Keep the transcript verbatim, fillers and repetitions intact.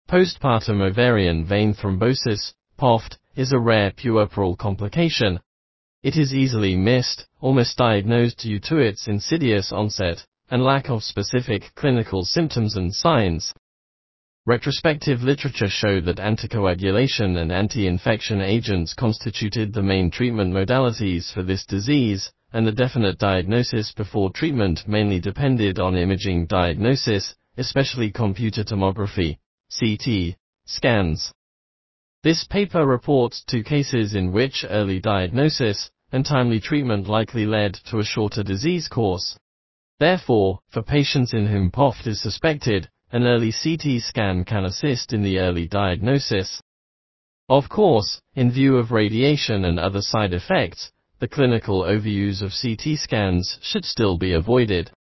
Postpartum ovarian vein thrombosis, P O V T, is a rare puerperal complication. It is easily missed or misdiagnosed due to its insidious onset and lack of specific clinical symptoms and signs. Retrospective literature showed that anticoagulation and anti-infection agents constituted the main treatment modalities for this disease, and the definite diagnosis before treatment mainly depended on imaging diagnosis, especially computer tomography, C T, scans. This paper reports two cases in which early diagnosis and timely treatment likely led to a shorter disease course. Therefore, for patients in whom P O V T is suspected, an early C T scan can assist in the early diagnosis. Of course, in view of radiation and other side effects, the clinical overuse of C T scans should still be avoided.